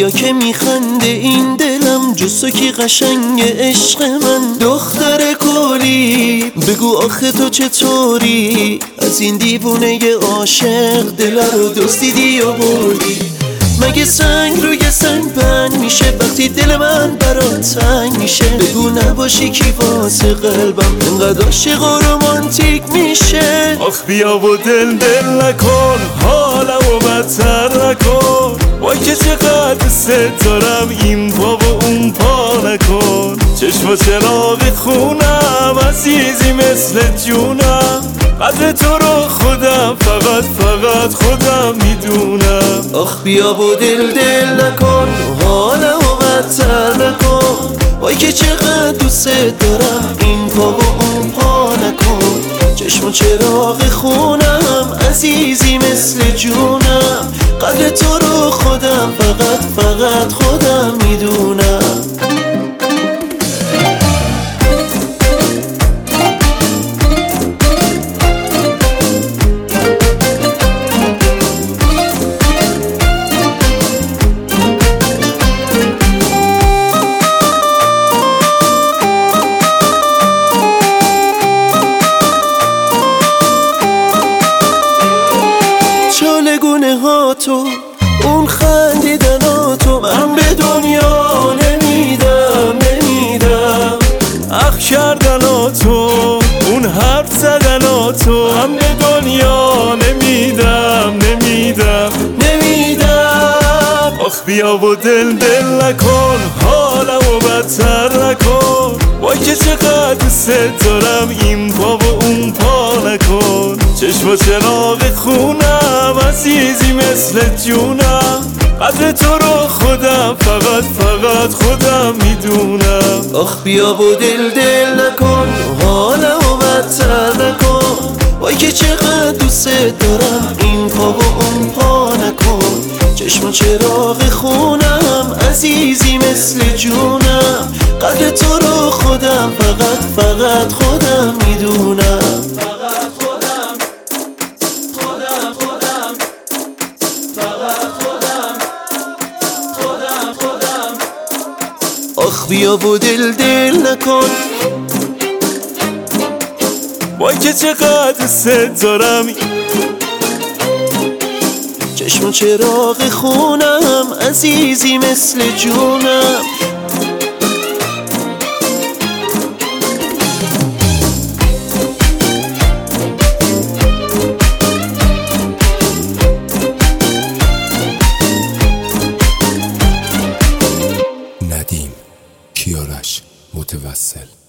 بیا که میخنده این دلم، جز تو کی قشنگ عشق من. دختر گلی بگو آخه تو چطوری، از این دیوونه عاشق دل رو دزدیدی و بردی. مگه سنگ روی سنگ بند میشه وقتی دل من برات تنگ میشه؟ بگو نباشی کی واسه قلبم انقدر عاشق و رومانتیک میشه. آخ بیا و دل نکن، حالمو بدتر نکن. وای که چقدر دوست دارم این پا و اون پا نکن. چشم و چراغ خونم عزیزی مثل جونم، قدر تو رو خودم فقط خودم میدونم. آخ بیا و دل نکن، حالمو بدتر نکن. وای که چقدر دوست دارم این پا و اون پا نکن. چشم و چراغ خونم عزیزی مثل جونم، قدر تو رو خودم فقط خودم میدونم. چالگونه ها تو، اون خندیدن تو، من به دنیا نمیدم. اخ کردن تو، اون حرف زدن تو، من به دنیا نمیدم. آخ بیا و دل نکن، حالمو بدتر نکن. وای که چقدر دوست دارم این پا و اون پا نکن. چشم و چراغ خونم عزیزی مثل جونم، قدر تو رو خودم فقط خودم میدونم. آخ بیا و دل نکن، حالمو بدتر نکن. وای که چقدر دوست دارم این پا و اون پا نکن. چشم و چراغ خونم عزیزی مثل جونم، قدر تو رو خودم فقط خودم میدونم. آخ بیا و دل نکن، وای که چقدر دوست دارم. چشم و چراغ خونم عزیزی مثل جونم. ندیم کیارش متوسل.